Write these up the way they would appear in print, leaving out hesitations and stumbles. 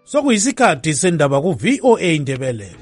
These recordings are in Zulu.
Sokuyisikhathi sendaba ku VOA Indebele.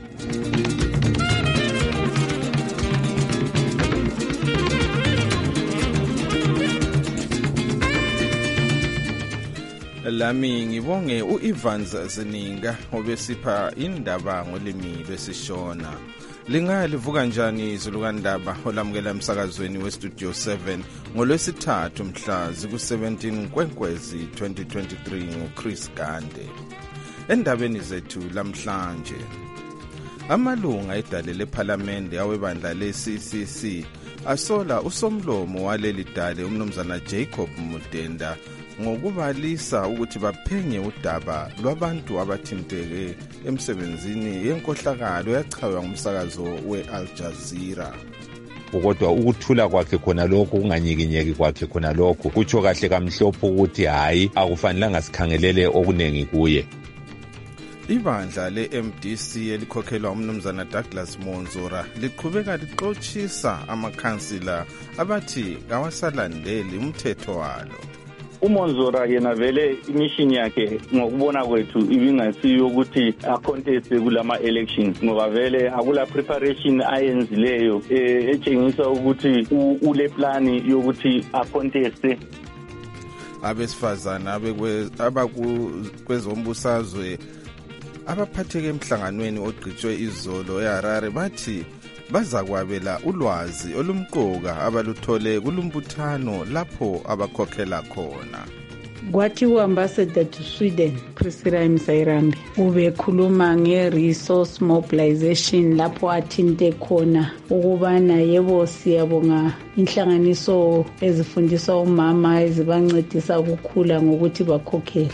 Lami ngibonge uEvans Zininga obesipha indaba ngolimi lwesishona. Lingalivuka njani izulukandaba olamukela emsakazweni weStudio 7 ngolwesithathu mhla ziku-17 Nkwenkwezi 2023 nguChris Gande. Endabeni zethu lamhlanje, amalunga edale lephalamende awebandla le-CCC asola usomlomo waleli dale umnumzana Jacob Mudenda ngokubalisa ukuthi baphenye udaba lwabantu abathinteke emsebenzini yenkohlakalo yachaywa ngumsakazo we-Al Jazeera. Kodwa ukuthula kwakhe khona lokho, kunganyikinyeki kwakhe khona lokho, kutsho kahle kamhlophe ukuthi hayi akufanelanga sikhangelele okunengi kuye. Ibandla le-MDC elikhokhelwa umnumzana Douglas Monzora liqhubeka lixoshisa amakhansila abathi kawasalandeli umthetho walo. uMonzora yena vele imission yakhe ngokubona kwethu ibingasiyo ukuthi aconteste kulama elections, ngoba vele akula preparation ayenzileyo etshengisa ukuthi ule plan yokuthi aconteste. Abesifazana abakwezombusazwe abaphatheke emhlanganweni ogqitshwe izolo eHarare bathi bazakwabela ulwazi olumqoka abaluthole kulumbuthano lapho abakhokhela khona. Kwathi uambassador to Sweden Priscilla Msairambe ubekhuluma nge-resource mobilization lapho athinte khona ukubana yebo siyabonga inhlanganiso ezifundisa umama ezibancedisa ukukhula ngokuthi bakhokhele.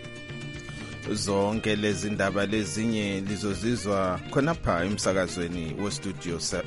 Zonke lezi ndaba lezinye lizozizwa khonapha emsakazweni weStudio 7.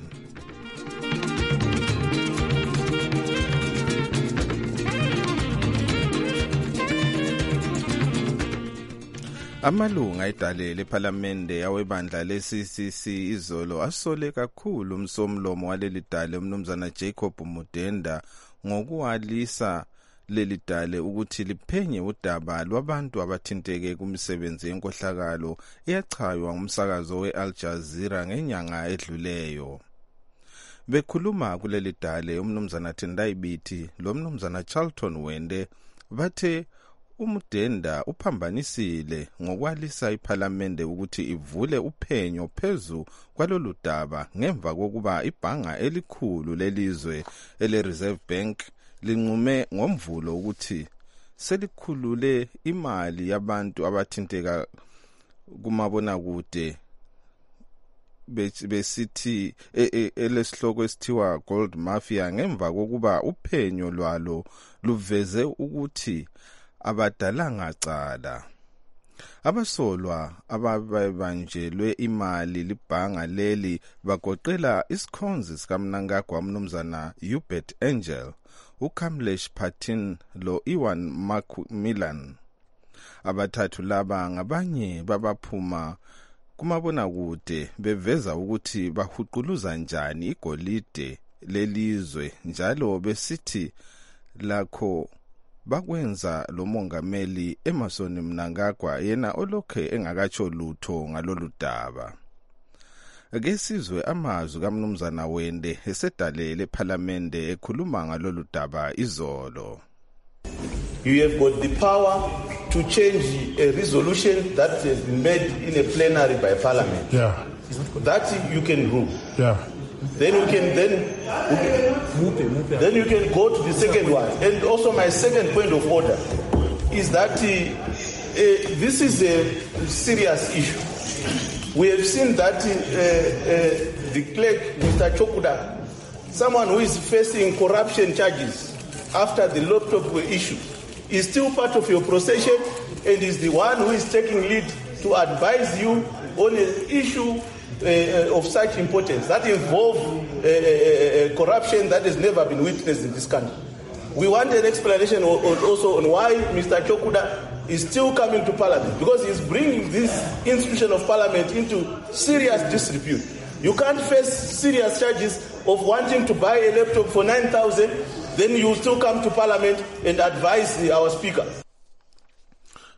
Amalunga edale lephalamende awebandla le-CCC izolo asole kakhulu umsomlomo waleli dale umnumzana Jacob Mudenda ngokuwalisa leli dale ukuthi liphenye udaba lwabantu abathinteke kumsebenzi yenkohlakalo eyachaywa ngumsakazo we-Al Jazeera ngenyanga edluleyo. Bekhuluma kuleli dale umnumzana Tendai Biti lo mnumzana Charlton Wende bathe uMudenda uphambanisile ngokwalisa iphalamende ukuthi ivule uphenyo phezu kwalolu daba ngemva kokuba ibhanga elikhulu lelizwe ele-Reserve Bank linqume ngomvulo ukuthi selikhulule imali yabantu abathinteka kumabonakude besithi elesihloko esithiwa Gold Mafia ngemva kokuba uphenyo lwalo luveze ukuthi abadalanga cala. Abasolwa ababanjelwe imali libhanga leli bagoqela isikhonzi sikaMnangagwa umnumzana Hubert Angel, uKamlesh Patin lo Iwan Macmillan. Abathathu laba ngabanye babaphuma kumabonakude beveza ukuthi bahuquluza njani igolide lelizwe njalo besithi lakho bakwenza lo mongameli Emmerson Mnangagwa yena olokhe engakatsho lutho ngalolu daba. Ake sizwe amazwi kaMnumzana Wende esedale lephalamende ekhuluma ngalolu daba izolo. You have got the power to change a resolution that has been made in a plenary by Parliament. Yeah. That you can rule. Yeah. Then you can you can go to the second one. And also my second point of order is that this is a serious issue. We have seen that the clerk, Mr. Chokuda, someone who is facing corruption charges after the laptop were issued, is still part of your procession and is the one who is taking lead to advise you on an issue of such importance that involve corruption that has never been witnessed in this country. We want an explanation also on why Mr. Chokuda is still coming to Parliament, because he's bringing this institution of Parliament into serious disrepute. You can't face serious charges of wanting to buy a laptop for 9,000, then you still come to Parliament and advise our Speaker.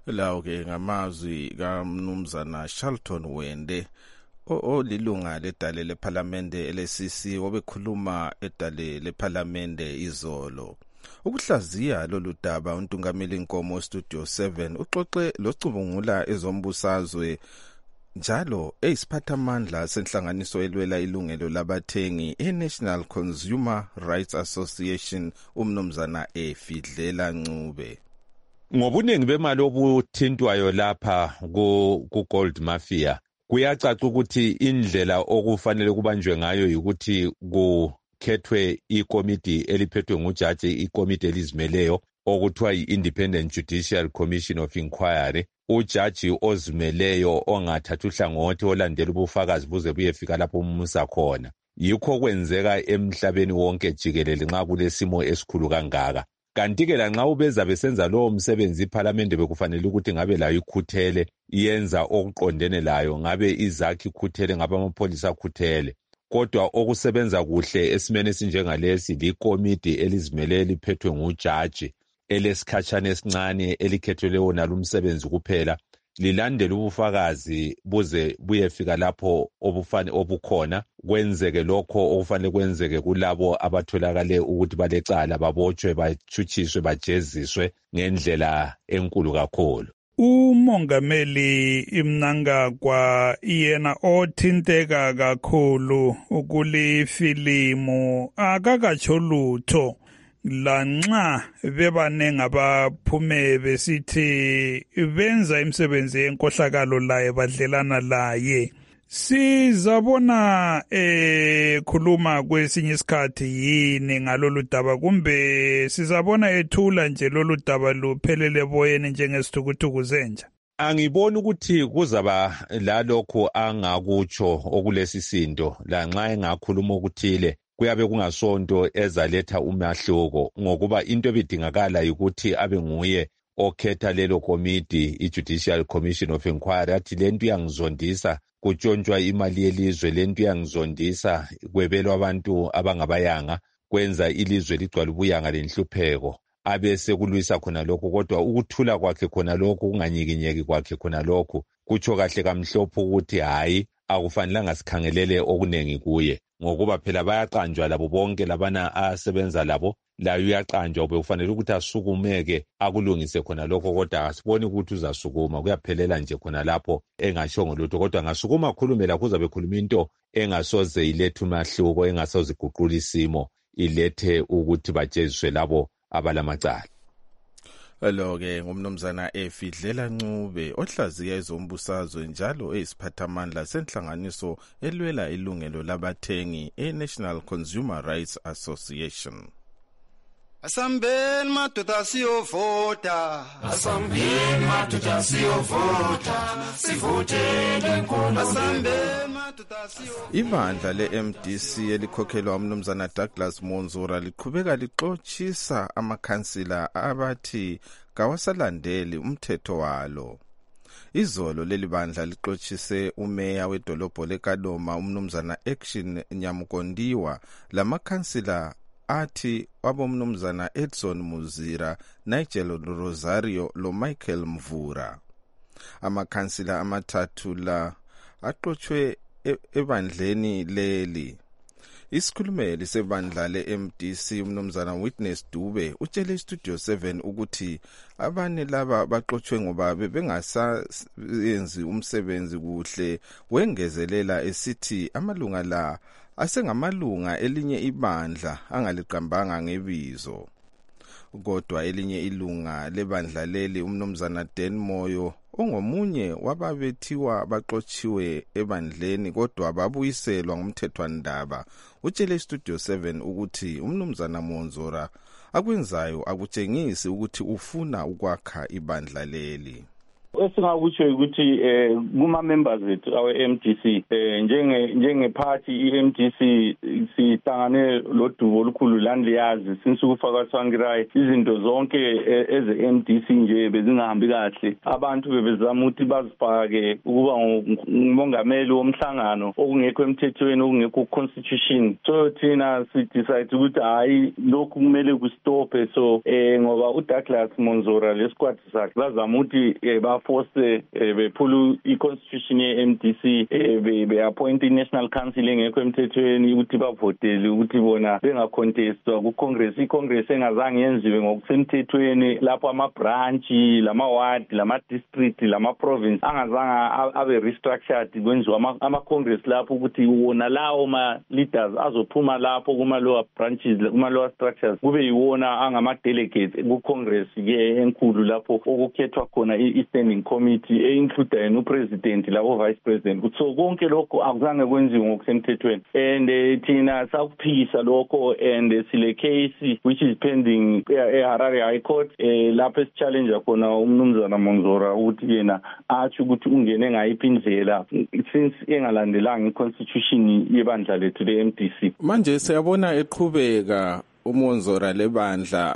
lawo ke ngamazwi kaMnumzana Charlton Wende olilunga ledale lePhalamende LCC obekhuluma edale lePhalamende izolo. Ukuhlaziya lolu daba uNtungameli Nkomo Studio 7 uxoxe locubungula ezombusazwe njalo eyisiphathamandla senhlanganiso elwela ilungelo labathengi eNational Consumer Rights Association uMnumzana Efidlela Ncube. Ngobuningi bemali obuthintwayo lapha ku Gold Mafia kuyacaca ukuthi indlela okufanele kubanjwe ngayo ukuthi kukhethwe ikomiti eliphethwe ngujaji, ikomiti elizimeleyo okuthiwa yi-Independent Judicial Commission of Inquiry, ujaji ozimeleyo ongathatha uhlangothi olandela ubufakazi buze buyefika lapho umusa khona. Yikho kwenzeka emhlabeni wonke jikelele nxa kulesimo esikhulu kangaka. Kanti-ke lanxa ubeza besenza lowo msebenzi iPhalamende bekufanele ukuthi ngabe layo ikhuthele yenza okuqondene layo, ngabe izakhi ikhuthele, ngabe amapholisa akhuthele. Kodwa okusebenza kuhle esimene esinjengalesi likomiti elizimele eliphethwe ngujaji elesikhatshana esincane elikhethwe wona lumsebenzi kuphela, lilandele ubufakazi buze buyefika lapho obukhona, kwenzeke lokho okufanele kwenzeke kulabo abatholakale ukuthi balecala, babotshwe, bachuchiswe, bajeziswe ngendlela enkulu kakhulu. Umongameli Mnangagwa yena othinteka kakhulu ukulifilimu akakatsho lutho, lanxa bebanengi abaphume besithi benza imisebenzi yenkohlakalo laye, badlelana laye. Sizabona khuluma kwesinye isikhathi yini ngalolu daba, kumbe sizabona ethula nje lolu daba luphelele boyeni njengesithukuthuku zenja? Angiboni ukuthi kuzaba lalokho angakutsho okulesisindo, lanxa engakhuluma ukuthile kuyabe kungasonto ezaletha umahluko, ngokuba into ebidingakala ukuthi abe nguye okhetha lelo komiti, i-Judicial Commission of Inquiry, athi lento iyangizondisa kutshontshwa imali yelizwe, lento iyangizondisa kwebelwa abantu abangabayanga, kwenza ilizwe ligcwala ubuyanga lenhlupheko, abese kulwisa khona lokho. Kodwa ukuthula kwakhe khona lokho, kunganyikinyeki kwakhe khona lokho, kutsho kahle kamhlophe ukuthi hayi akufanelanga sikhangelele okunengi kuye, ngokuba phela bayaqanjwa labo bonke labana asebenza labo, layo uyaqanjwa, ube ufanele ukuthi asukumeke akulungise khona lokho. Kodwa asiboni ukuthi uzasukuma, kuyaphelela nje khona lapho engashongo lutho. Kodwa ngasukuma akhulumela kuzabe khuluma into engasoze ilethe umahluko, engasoze iguqula isimo, ilethe ukuthi bajeziswe labo abalamacala. Lo-ke ngumnumzana Efidlela Ncube ohlaziya ezombusazwe njalo eyisiphathamandla senhlanganiso elwela ilungelo labathengi eNational Consumer Rights Association. Asambeni madoda siyovota, asambeni madoda siyovota, sivotele inkolo. Asambeni madoda siyovota. Ibandla le-MDC elikhokhelwa umnumzana Douglas Monzura liqhubeka lixoshisa amakhansila abathi kawasalandeli umthetho walo. Izolo leli bandla lixoshise umeya wedolobho leKadoma umnumzana Action Nyamukondiwa lamakhansila athi abomnumzana Edson Muzira, Nigel Rosario lo Michael Mvura. Amakhansila amathathu la aqothwe ebandleni leli. Isikhulumeli sebandla le-MDC umnumzana Witness Dube utshele iStudio 7 ukuthi abane laba baqothwe ngoba bengasayenzi umsebenzi kuhle, wengezelela esithi amalunga la asengamalunga elinye ibandla angaliqambanga ngebizo. Kodwa elinye ilunga lebandla leli umnumzana Dan Moyo ongomunye wababethiwa baxotshiwe ebandleni kodwa babuyiselwa ngumthethwandaba utshele iStudio 7 ukuthi umnumzana Monzora akwenzayo akutshengisi ukuthi ufuna ukwakha ibandla leli. Esingakutsho ukuthi kuma members ethu awe MDC njenge party iMDC sihlangane lodumo olukhulu landiyazi since ukufaka Tsangirai izinto zonke eze MDC nje bezingahambi kahle abantu bebezama ukuthi bazifake ukuba ngumongameli womhlangano okungekho emthethweni okungekho constitution so thina si decide ukuthi hayi lokhu kumele kustope so ngoba uDouglas Monzora lesquad sakhe bazama ukuthi baforce bephula iconstitution yeMDC beappoint iNational Council engekho emthethweni ukuthi bavotele ukuthi bona bengacontestwa kuCongress iCongress engazange yenziwe ngokusemthethweni lapho ama-branch lama-ward lama-district lama-province angazange abe restructured kwenziwa ama-Congress lapho ukuthi wona lawo ma-leaders azophuma lapho kuma-lower branches kuma-lower structures kube yiwona angama-delegates kuCongress ke enkulu lapho okukhethwa khona i-standing committee einclude yena upresident labo vice president so konke lokho akuzange kwenziwe ngokusemthethweni and thina sakuphikisa lokho and sile case which is pending eHarare High Court lapho esichallenge khona umnumzana Monzora ukuthi yena athi ukuthi ungene ngayiphi indlela since engalandelanga iconstitution yebandla lethu leMDC. Manje siyabona eqhubeka uMonzora lebandla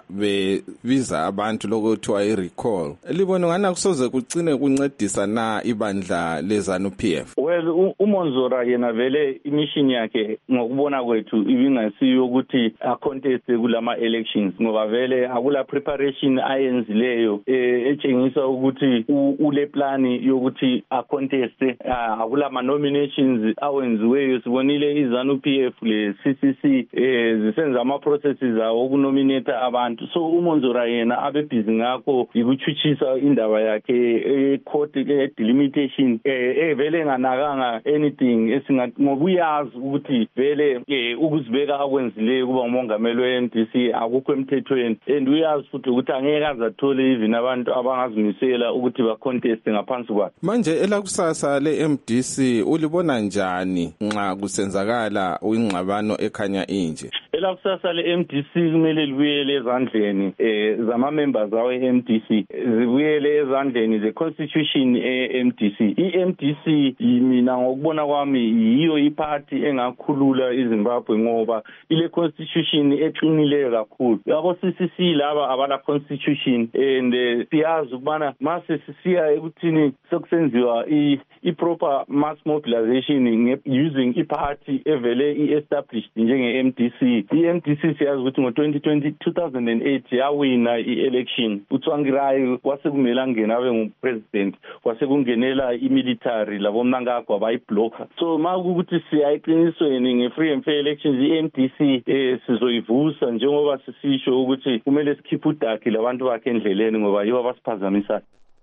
bebiza abantu lokuthiwa i-recall libona ngana kusoze kucine kuncedisa na ibandla leZANU-PF. Well uMonzora yena vele imission yakhe ngokubona kwethu ibingasiyo ukuthi acontest kulama elections ngoba vele akula preparation ayenzileyo etshengisa ukuthi ule plan yokuthi acontest akula ma nominations awenziweyo sibonile iZANU-PF le CCC zisenza ama processes awo ukunominate abantu so uMonzora yena abebhizi ngakho ikuchuchisa indaba yakhe court delimitation vele nganakanga anything esingathi ngobuyazi ukuthi vele ukuzibeka akwenzileyo kuba umongameli weMDC akukho emthethweni and uyazi futhi ukuthi angeke azathole even abantu abangazimisela ukuthi ba contest ngaphansi kwakhe. Manje elakusasa leMDC ulibona njani nxa kusenzakala ingxabano ekhanya inje? Elakusasa leMDC kumele libuyele ezandleni zama members awe MDC zibuyele ezandleni ze constitution eMDC. iMDC mina ngokubona kwami yiyo iparty engakhulula iZimbabwe ngoba ile constitution eqinileyo kakhulu. Yabo CCC laba abala constitution and siyazi ukubana mase sisiya ekuthini sokusenziwa i-proper mass mobilization using iparty evele i-established njenge MDC. iMDC siyazi ukuthi ngo-2008 yawina i-election uTsvangirai wasekumele angena abe ngupresident wasekungenela imilitary labo Mnangagwa bayiblocker so makuthi siyayiqinisweni nge-free and fair elections iMDC sizoyivusa njengoba sisisho ukuthi kumele sikhiphe udakhi labantu bakhe endleleni ngoba yibo abasiphazamisa.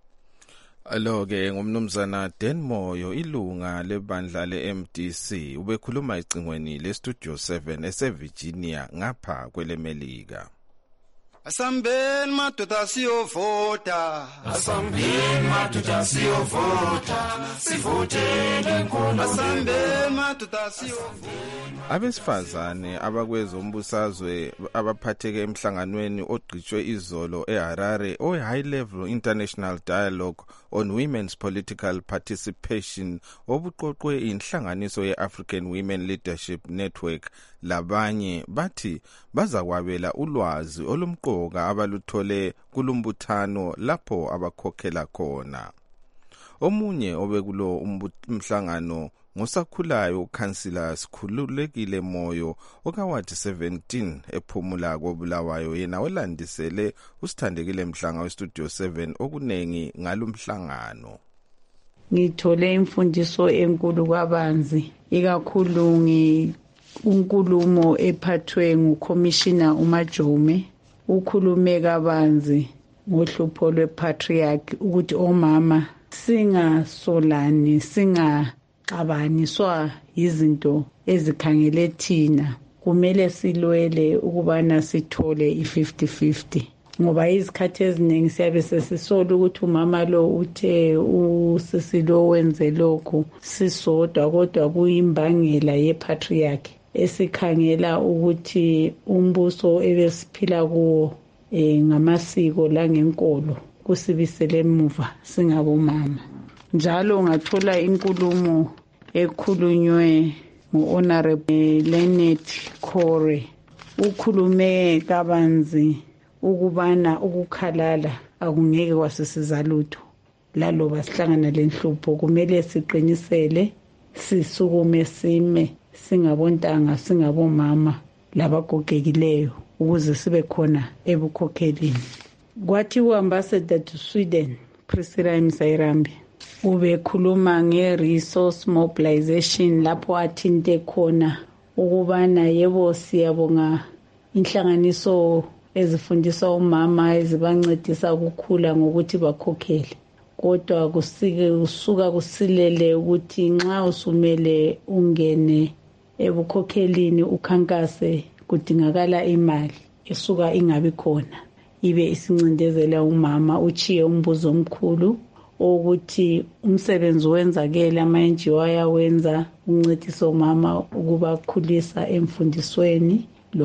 Alo-ke ngumnumzana Dan Moyo ilunga lebandla leMDC ubekhuluma icingweni leStudio 7 eseVirginia ngapha kwelemelika. Asambeni madoda siyovota Asambeni madoda siyovota sivotele inkulu Asambeni madoda siyovota. Abesifazane abakwezombusazwe abaphatheke emhlanganweni ogqitshwe izolo eHarare High Level International Dialogue on Women's Political Participation obuqoqwe inhlanganiso yeAfrican Women Leadership Network labanye bathi bazakwabela ulwazi olumqoka abaluthole kulumbuthano lapho abakhokhela khona. Omunye obekulo umhlangano ngosakhulayo uKhansila Sikhululekile Moyo okawathi 17 ephumula koBulawayo yena olandisele usithandekile Mhlanga weStudio 7 okunengi ngalumhlangano. Ngithole imfundiso enkulu kwabanzi ikakhulu unkulumo ephathwe nguCommissioner uMajome ukhulume kabanzi ngohlupho lwepatriarch ukuthi omama singasolani singaxabaniswa izinto ezikhangele thina kumele silwele ukubana sithole i50-50 ngoba izikhathi eziningi siyabe sesisola ukuthi umama lo uthe usisi lo wenze lokho sisodwa kodwa kuyimbangela yepatriarch esikhangela ukuthi umbuso ebesiphila kuwo ngamasiko langenkolo kusibisele emuva singabomama. Njalo ungathola inkulumo ekhulunywe ngu-Honorable Leonard Kore. Ukhulume kabanzi ukubana ukukhalala akungeke kwasisiza lutho. Laloba sihlangana lenhlupho kumele siqinisele sisukume sime singabontanga singabomama labagogekileyo ukuze sibe khona ebukhokhelini. Kwathi uambassador to Sweden Priscilla Msairambi ubekhuluma nge-resource mobilization lapho athinte khona ukubana yebo siyabonga inhlanganiso ezifundisa umama ezibancedisa ukukhula ngokuthi bakhokhele, kodwa kusuka kusilele ukuthi nxa usumele ungene ebukhokhelini ukhankase kudingakala imali esuka ingabi khona, ibe isincindezela umama. Uchiye umbuzo omkhulu ukuthi umsebenzi wenzakele ama-NGO ayawenza ukuncedisa umama ukubakhulisa emfundisweni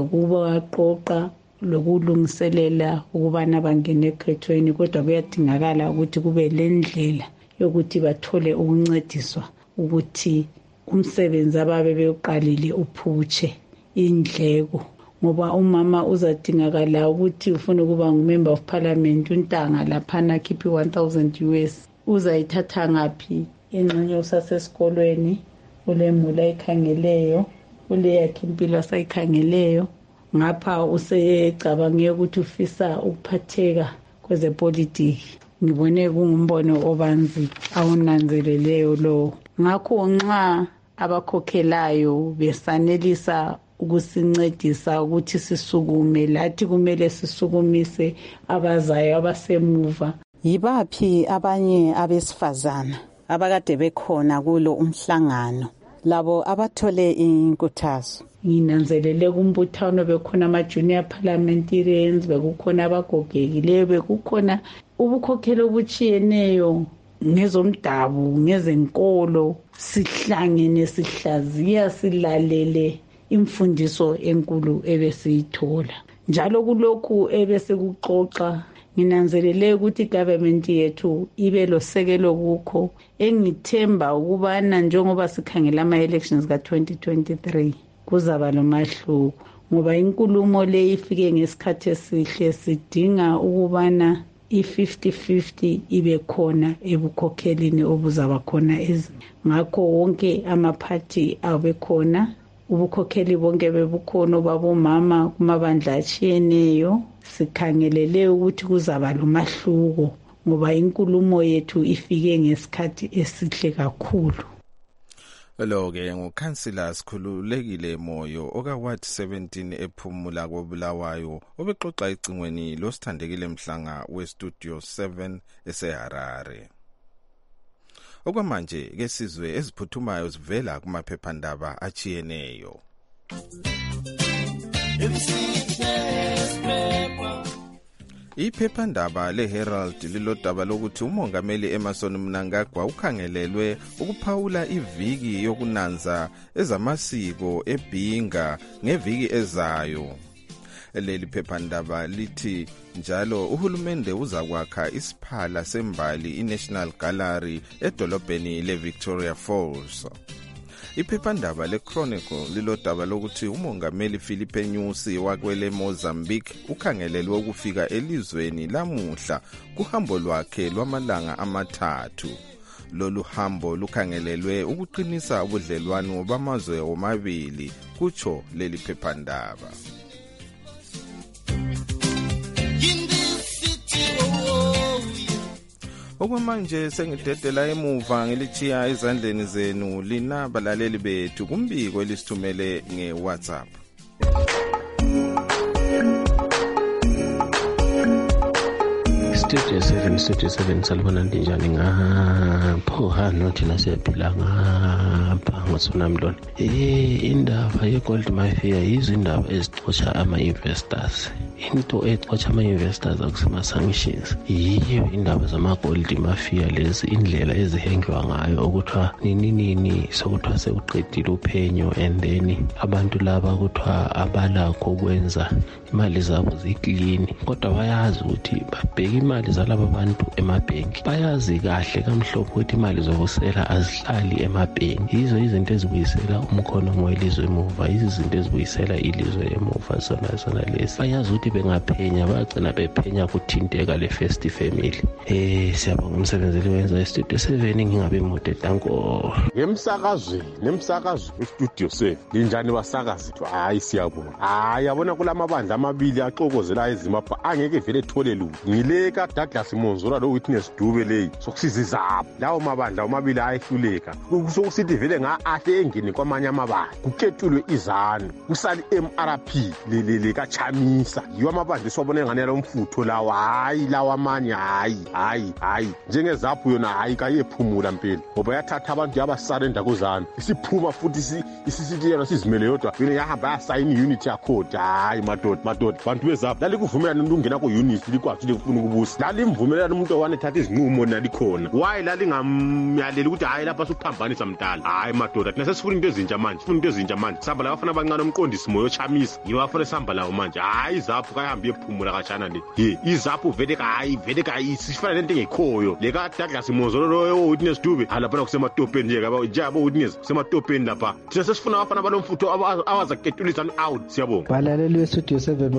lokubaqoqa lokulungiselela ukubana bangene ekhethweni, kodwa kuyadingakala ukuthi kube lendlela yokuthi bathole ukuncediswa ukuthi umsebenzi ababe bewuqalile uphutshe indleko, ngoba umama uzadingakala ukuthi ufuna ukuba ngumember of parliament, untanga laphana khiphi 1000 US, uzayithatha ngaphi? Engxenye usasesikolweni, ulemula ayikhangeleyo, uleyakhe impilo asayikhangeleyo, ngapha usecabange ukuthi ufisa ukuphatheka kwezepolitiki. Ngibone kungumbono obanzi awunanzeleleyo lo. Ngakho nxa abakhokhelayo besanelisa ukusincedisa ukuthi sisukume, lathi kumele sisukumise abazayo abasemuva. Yibaphi abanye abesifazana abakade bekhona kulo umhlangano labo abathole inkuthazo? Nginanzelele kumbuthano bekhona ama-junior parliamentarians, bekukhona abagogekileyo, bekukhona ubukhokheli obutshiyeneyo ngezomdabu, ngezenkolo. Sihlangene sihlaziya silalele imfundiso enkulu ebesiyithola. Njalo kulokhu ebesekuxoxa nginanzelele ukuthi igovernment yethu ibe losekelo kukho. Engithemba ukubana njengoba sikhangela ama-elections ka-2023 kuzaba lomahluko, ngoba inkulumo le ifike ngesikhathi esihle. Sidinga ukubana i-50-50 ibe khona ebukhokhelini obuzaba khona. Ngakho wonke amaphathi abe khona, ubukhokheli bonke bebukhona babomama kumabandla atshiyeneyo. Sikhangelele ukuthi kuzaba lomahluko ngoba inkulumo yethu ifike ngesikhathi esihle kakhulu. Lo-ke ngukhansila Sikhululekile Moyo oka-Ward 17 ephumula koBulawayo obexoxa ecingweni losithandekile Mhlanga weStudio 7 eseHarare. Okwamanje ke sizwe eziphuthumayo zivela kumaphephandaba achiyeneyo. Iphephandaba leHerald lilodaba lokuthi umongameli Emmerson Mnangagwa ukhangelelwe ukuphawula iviki yokunanza ezamasiko eBhinga ngeviki ezayo. Leli phephandaba lithi njalo uhulumende uzakwakha isiphala sembali iNational Gallery edolobheni leVictoria Falls. Iphephandaba leChronicle lilodaba lokuthi umongameli Philippe Nyusi wakwele Mozambique ukhangelelwe ukufika elizweni lamuhla kuhambo lwakhe lwamalanga amathathu. Lolu hambo lukhangelelwe ukuqinisa ubudlelwano bamazwe omabili, kutsho leli phephandaba. Okwamanje sengidedela emuva ngilichiya ezandleni zenu lina balaleli bethu kumbiko elisithumele ngeWhatsApp. Studio 7 salibona njani ngapho nothi nasephila ngapha ngosona mlona. Indaba yeGold Mafia izindaba ezixosha ama-investors. into exotsha ama-investors akusema-sanctions yiyo indaba zama-gold mafia lezi, indlela ezihengiwa ngayo okuthiwa nini sokuthiwa sekuqedile uphenyo and then abantu laba kuthiwa abalakho ukwenza imali zabo ziklini, kodwa bayazi ukuthi babheke imali zalaba bantu emabhenki, bayazi kahle kamhlophe ukuthi imali zokusela azihlali emabhenki. Yizo izinto ezibuyisela umkhono welizwe emuva, yizo izinto ezibuyisela ilizwe emuva zona lezi. Bayazi ukuthi bengaphenya bagcina bephenya kuthinteka le first family. Siyabonga umsebenzi eliwenza estudio 7 ngingabe mude danko. Nemsakazo estudio 7 linjani basakazi? Hayi siyabonga. Hayi yabona kulamabandla amabili axokozela eZimbabwe angeke vele ethole lutho. Ngile ka Douglas Monzora lo Witness Dube leyi sokusiza izabo. Lawo mabandla amabili ayehluleka. Sokusithi vele ahle engene kwamanye amabandla. Kuketulwe izanu. Kusali MRP le ka Chamisa. Yiwa amabandla siwabona ngane yalo mfutho lawo. Hayi lawo amanye hayi. Njengezaphu yona hayi kayephumula impela. Ngoba yathatha abantu yabasarenda kuzana. Isiphuma futhi isisithi yona sizimele yodwa. Yena yahamba yasayina unity accord. Hayi madoda bantu bezaphu lali kuvumelana ukungena ku unity likwathi lekufuna ukubusa. Lali imvumelana umuntu owane thatha izinqumo nalikhona. Why lali ngamyalela ukuthi hayi lapha sokuphambanisa mdala. Hayi madoda thina sesifuna into ezintsha manje. Samba la bafana abancane omqondisi moyo Chamisa. Yiwa afana samba lawo manje. Hayi izaphu kahambe ephumula kashana le. Izaphu vele kayi sifana lento engekhoyo. Le ka Douglas Monzolo lo Witness Dube alapha kusematopeni nje abo Witness kusematopeni lapha. Thina sesifuna abafana balomfutho awaza ketulisa out. Siyabonga. Balaleli westudio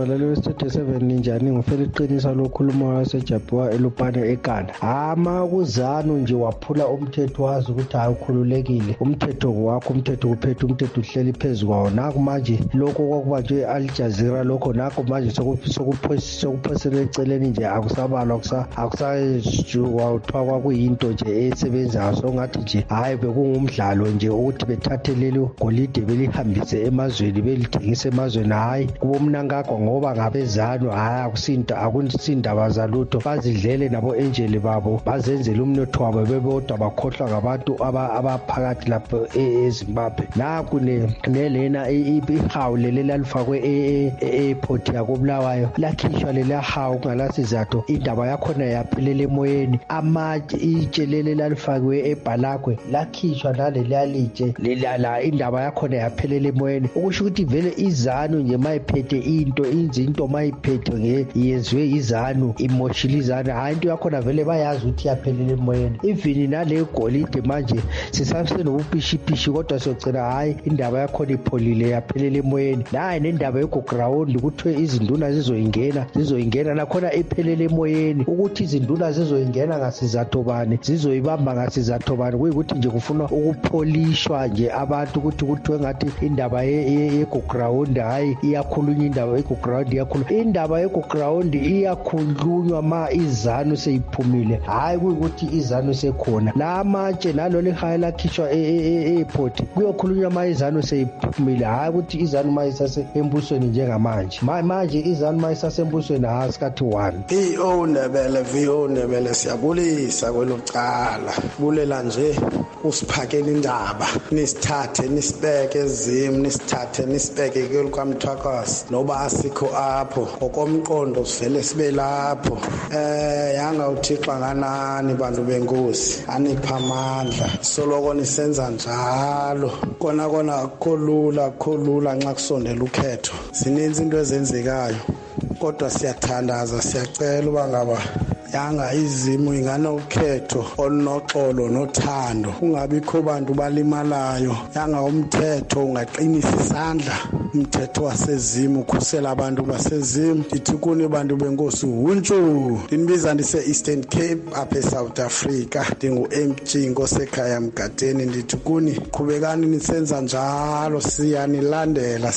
7 ninjani ngifela iqinisa lokhuluma waseJabuwa eLupane eKanda. Kuzanu nje waphula umthetho wazi ukuthi awukhululekile. Umthetho wakho umthetho kuphethe umthetho uhleli phezulu kwawo. Naku manje lokho kwakubanjwe eAl Jazeera lokho nakho manje sokuphosela eceleni nje akusabalwa akusajwa kwakuyinto nje esebenzayo. So ngathi nje hayi bekungumdlalo nje ukuthi bethathe lelo golide belihambise emazweni belithengise emazweni. Hayi kubomnankakho ngoba ngabezano akusindaba zalutho bazidlele nabo angel babo bazenzele umnotho wabo bebodwa bakhohlwa ngabantu abaphakathi lapho eZimbabwe. Naku nelena ihawu leli lalifakwe e-airport yakobulawayo lakhishwa lela hawu kungalasizatho indaba yakhona yaphelela emoyeni. Amatshe itshe leli lalifakwe eBhalakwe lakhishwa nalelitshe lelala indaba yakhona yaphelela emoyeni. Ukusho ukuthi vele izanu nje mayiphethe into mayiphethe yenziwe izanu imoshila izanu. Hayi into yakhona vele bayazi ukuthi yaphelela emoyeni. Even nale golide manje sisasenobupishipishi kodwa siyogcina hayi indaba yakhona ipholile yaphelela emoyeni. Nayi nendaba yokuground ukuthi izinduna zizoyingena nakhona iphelela emoyeni. Ukuthi izinduna zizoyingena ngasizatho bani zizoyibamba ngasizatho bani kuyikuthi nje kufuna ukupholishwa nje abantu ukuthi kuthiwe ngathi indaba ye-ground hayi iyakhulunywa indaba ye-ground indaba ye-ground iyakhulunywa ma izanu seyiphumile hayi kuyikuthi izanu sekhona. La matshe nalo lihaya lakhishwa e-airport kuyokhulunywa ma izanu seyiphumile hayi ukuthi izanu ma isase embusweni njengamanje. Manje izanu ma isase embusweni asikathi 1 VO Ndebele siyabulisa kwelucala bulela nje usiphakela indaba nisithathe nisibeke ezimi nisithathe nisibeke kwamthwakazi noba asikho apho ngokomqondo sivele sibe lapho. Yanga uThixo nganani bantu benkosi anipha amandla soloko nisenza njalo kona kolula nxa kusondela ukhetho. Sininzi into ezenzekayo kodwa siyathandaza siyacela uba ngaba yanga izimo ingana ukhetho olunoxolo nothando ungabikho bantu balimalayo. Yanga umthetho ungaqinisa isandla umthetho wasezimo ukhusela abantu basezimo. Ndithi kuni bantu benkosi huntshu ndinibiza ndise Eastern Cape apha eSouth Africa ndingu-MG Nkosekhaya Mgadeni. Ndithi kuni qhubekani nisenza njalo siyanilandela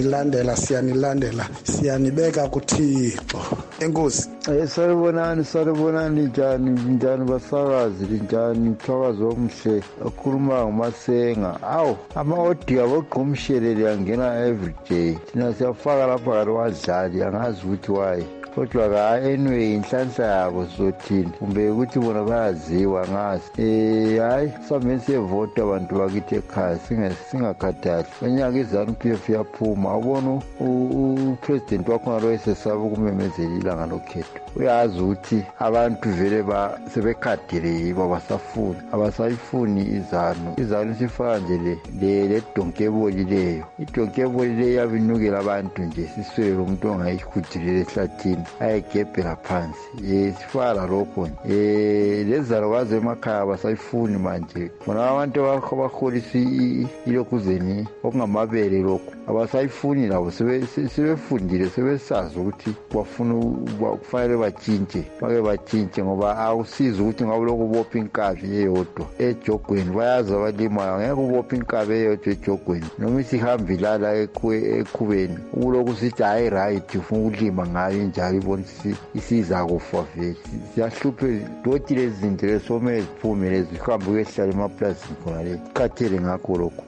siyanibeka kuThixo. Enkosi. Sanibonani njani basakazi njani mthwakazi omhle okhuluma ngoMasenga. Ama-audio abogqumshelele angena everyday thina siyafaka lapha kali wadlali angazi ukuthi why kodwa anyway inhlanhla yabo sizothini kumbe ukuthi bona bayaziwa ngazi hayi sambe siyevota abantu bakithi ekhaya singakhathali enyaka iZANU-PF yaphuma ubona upresident wakhona lo esesaba ukumemezela ilanga lokhetho uyazi ukuthi abantu vele sebekhadile yibo abasayifuni iZANU sifana nje le donke ebolileyo idonke ebolileyo yabinukela abantu nje siswele umuntu ongayikhudile ehlathini ayegebhela phansi sifana lokho lezalo kwaze emakhaya abasayifuni manje bona abantu abaholisa ilokhuzeni okungamabele lokho abasayifuni labo sebefundile sebesazi ukuthi kufanele batshintshe ngoba awusizi ukuthi ngabe lokhu ubopha inkabi eyodwa ejogweni bayazi abalimayo ngeke ubopha inkabi eyodwa ejogweni noma isihambi ilala ekhubeni ukulokhu sithi hayi right ufuna ukulima ngayo njalo ibona isiza kufa vele siyahluphe doti lezi zinto lesomele ziphume lezi zihambe uyehlala emapulazini khona le khathele ngakho lokho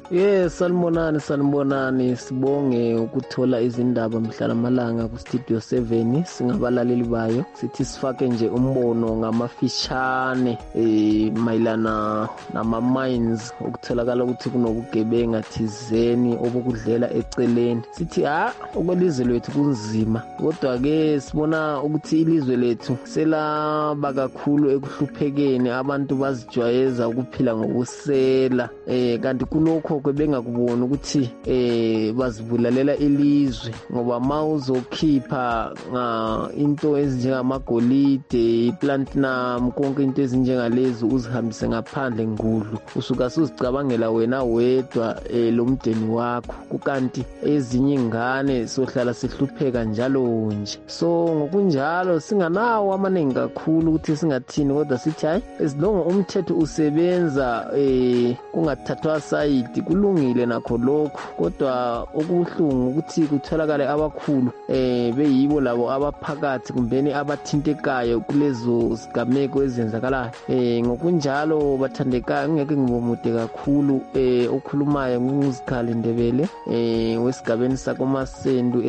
sanibonani sibonge ukuthola izindaba mhla namalanga ku Studio 7 singabalaleli bayo sithi sifake nje umbono ngamafishane mayilana nama mines ukutholakala ukuthi kunobugebenga thizeni obukudlela eceleni sithi ukwelizwe lethu kunzima kodwa ke sibona ukuthi ilizwe lethu selaba kakhulu ekuhluphekeni abantu bazijwayeza ukuphila ngokusela kanti kulokho bengakubona ukuthi bazibulalela ilizwe ngoba mawuzokhipha into ezinjengamagolide platinum konke into ezinjengalezi uzihambise ngaphandle ngudlu usuka suzicabangela wena wedwa lomndeni wakho kukanti ezinye ingane sohlala sihlupheka njalo nje so ngokunjalo singanawo amaningi kakhulu ukuthi singathini kodwa sithi hayi esilongo umthetho usebenza kungathathwa side kulungile nakho lokho kodwa okuhlungu ukuthi kutholakale abakhulu beyibo labo abaphakathi kumbeni abathintekayo kulezo zigameko ezenzakalayo ngokunjalo bathandekayo ngeke ngibomude kakhulu okhulumayo nguZikhali Ndebele wesigabeni sakoMasendu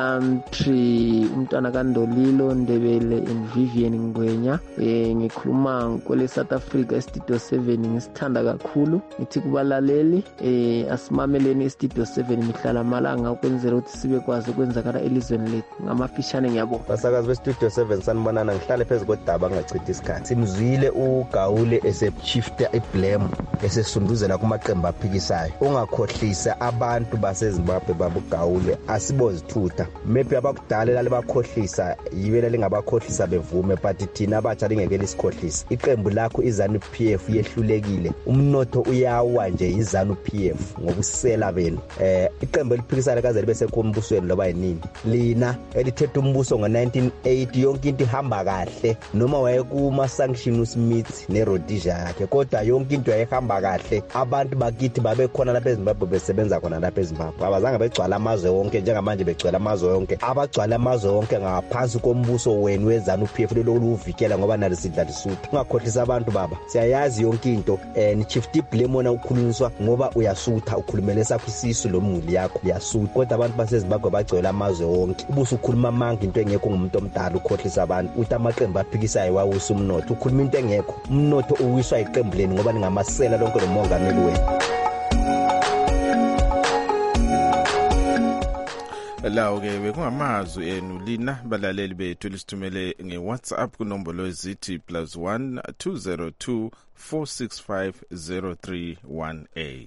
ePlantry umntwana kaNdolilo Ndebele and Vivian Ngwenya ngikhuluma kwele South Africa Studio 7 ngisithanda kakhulu ngithi kubalaleli asimameleni Studio 7 mihlala malanga ukwenzela ukuthi sibe kwazi ukwenzakala elizweni lethu ngamafishane ngiyabonga basakazi be Studio 7 sanibonana ngihlale phezulu kodaba ngachithi isikhathi simzwile uGawule eseshifta iblame esesunduzela kumaqembu aphikisayo ungakhohlisa abantu baseZimbabwe babuGawule asibozithutha maybe abakudala lale bakhohlisa yibela lingabakhohlisa bevume but thina abatsha lingeke lisikhohlisa iqembu lakho iZANU-PF yehlulekile umnotho uyawa nje iZANU-PF ngokusela benu iqembu eliphikisana kaze libe sekombusweni loba yinini lina elithethe umbuso ngo1980 yonke into ihamba kahle noma wayekuma sanction uSmith neRhodesia yakhe kodwa yonke into yayihamba kahle abantu bakithi babekhona lapha eZimbabwe besebenza khona lapha eZimbabwe abazange begcwala amazwe wonke njengamanje begcwala amazwe wonke abagcwala amazwe wonke ngaphansi kombuso wenu weZANU-PF lokuvikela ngoba nalo sidla lisuthu ungakhohlisa abantu baba siyayazi yonke into ni chief blame wona ukhulunyiswa ngoba uyasutha ukhulumele sakho isisu lomuli yakho uyasutha kodwa abantu baseZimbabwe bagcwala amazwe wonke ubuso ukhuluma amanga into engekho ngumuntu omdala ukhohlisa abantu uthi amaqembu aphikisayo wawusa umnotho ukhuluma into engekho umnotho uwiswa iqembu leni ngoba ningamasela lonke lomongameli wenu lawo ke bekungamazwi enu lina balaleli bethu lisithumele ngeWhatsApp kunombolo ezithi +1 202 465 0318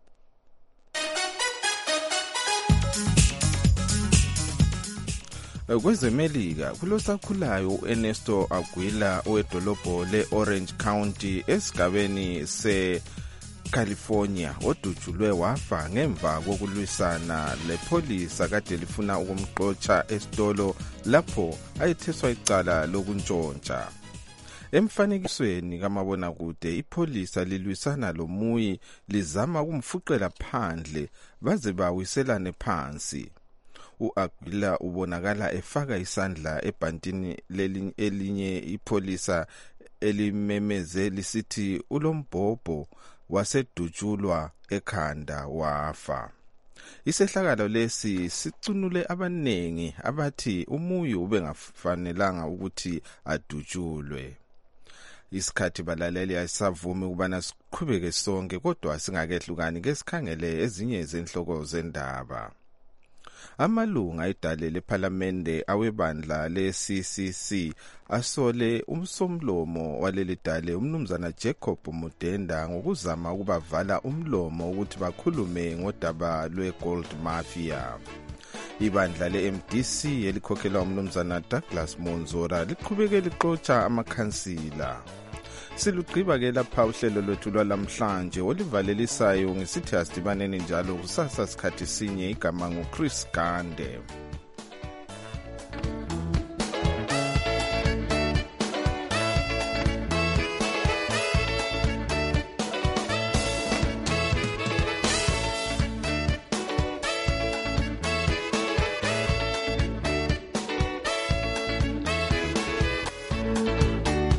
kwezemelika kulosakhulayo uErnesto Aguila owedolobho leOrange County esigabeni California odutshulwe wafa ngemva kokulwisana lepolisa kade lifuna ukumxotsha esitolo lapho ayetheswa icala lokuntshontsha. Emfanekisweni kamabonakude ipolisa lilwisana lomuyi lizama ukumfuqela phandle baze bawiselane phansi. uAguila ubonakala efaka isandla ebhantini elinye ipolisa elimemeze lisithi ulombhobho wasedutshulwa ekhanda wafa. Isehlakalo lesi sicunule abanengi abathi uMuyu ubengafanelanga ukuthi adutshulwe. Isikhathi balaleli ayisavumi ukubana siqhubeke sonke kodwa singakehlukani ke sikhangele ezinye izenhloko zendaba. Amalunga edale lePhalamende awebandla leCCC asole umsomlomo waleli dale umnumzana Jacob Mudenda ngokuzama ukubavala umlomo ukuthi bakhulume ngodaba lweGold Mafia. Ibandla leMDC elikhokhelwa umnumzana Douglas Monzora liqhubeke lixoxa amakhansila. Silugqiba ke lapha uhlelo lwethu lwalamhlanje olivalelisayo ngesithi asidibaneni njalo kusasa sikhathi sinye igama nguChris Gande.